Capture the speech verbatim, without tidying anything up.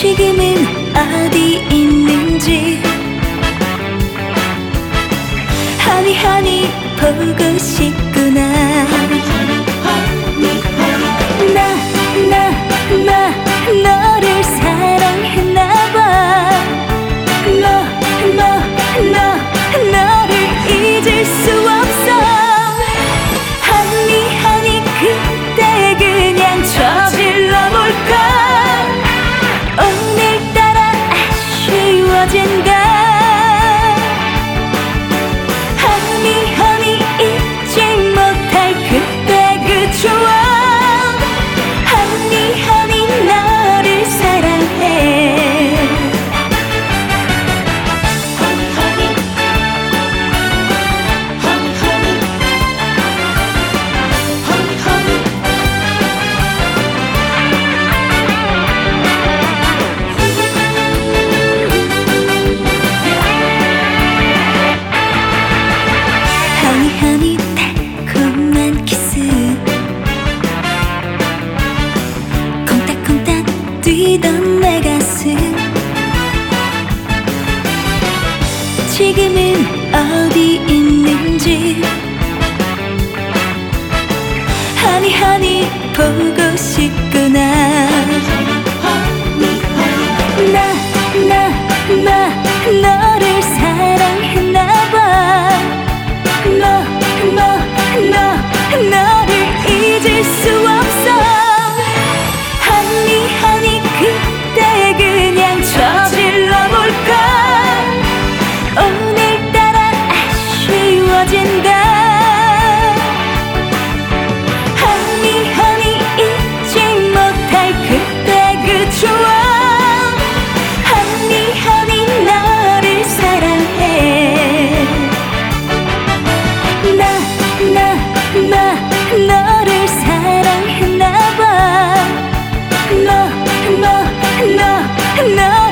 지금은 어디 있는지 하니 하니 보고 싶구나. 나 나 나 너를 사랑했나봐. 너 너 너 너를 잊을 수 없어. 하니 하니 그때 그냥 저질러 볼까. 오늘따라 아쉬워진다. 하니 하니 잊지 못할 그때 그 추억. 하니 하니 너를 사랑해. 하니 하니 하니 하니 하니 하니 하니 하니 달콤한 키스. 콩닥콩닥 뛰던 내 가슴. 지금은 어디 있는지 하니 하니 보고 싶구나. 나 나 나 너를 사랑했나봐. 너 너 너 너를 잊을 수 없어. 하니 하니 그때 그냥 저질러 볼까. 오늘따라 아쉬워진다. 하니 하니 잊지 못할 그때 그 추억. 하니 하니 너를 사랑해. 나 나 나 너를 사랑했나봐. 너 너 너 너